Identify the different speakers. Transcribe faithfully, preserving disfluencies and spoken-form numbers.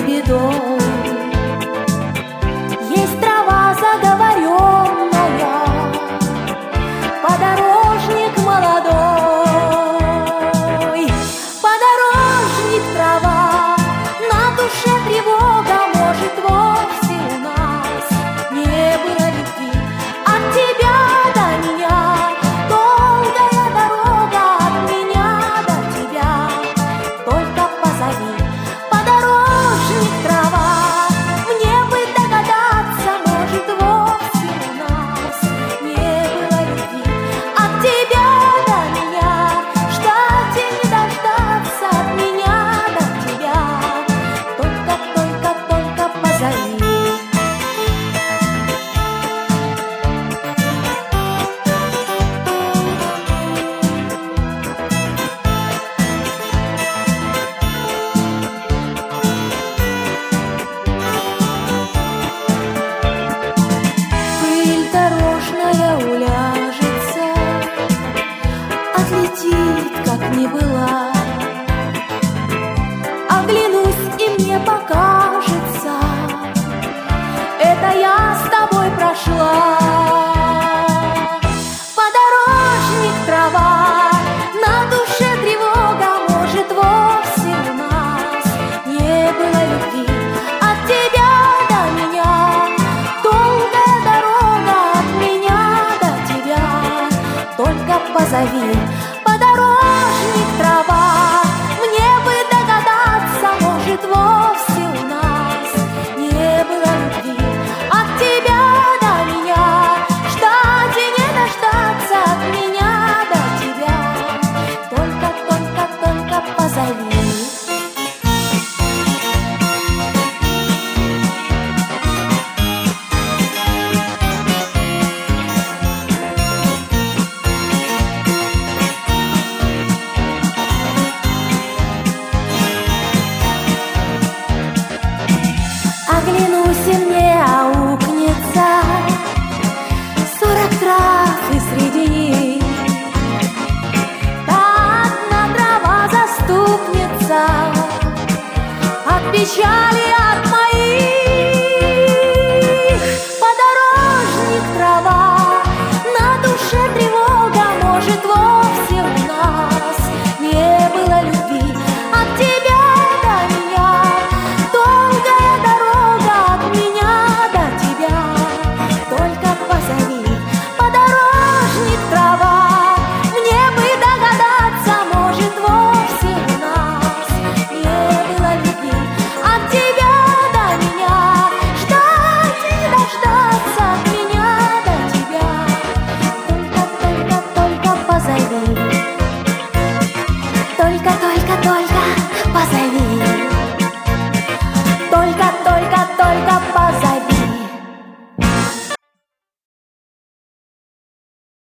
Speaker 1: не бедой. Есть трава заговоренная, подорожник молодой. Подорожник, трава, на душе тревога, может, вовсе у нас не было любви. От тебя до меня долгая дорога, от меня до тебя только позови. Подорожник, трава, мне бы догадаться, может, вовсе у нас не было любви. От тебя до меня ждать и не дождаться, от меня до тебя только, только, только позови. Пыль дорожная уляжется, отлетит, как не была. Оглянусь, и мне покажется, это я с тобой прошла. Подорожник, трава, на душе тревога, может, вовсе у нас не было любви. От тебя до меня долгая дорога, от меня до тебя только позови. Подорожник, трава, мне бы догадаться, может, вовсе у нас не было любви. От тебя до меня ждать и не дождаться, от меня до тебя только, только, только позови. Оглянусь, и мне аукнется сорок трав, и среди них та одна трава заступница от печали, от моих. Подорожник, трава, на душе тревога, может, вовсе у нас не было любви. От тебя до меня долгая дорога, от меня до тебя только позови. Подорожник, трава, мне бы догадаться, может, вовсе у нас не было любви. От тебя до меня ждать и не дождаться, от меня до тебя только, только, только позови. Только, только, только позови. Только, только, только позови.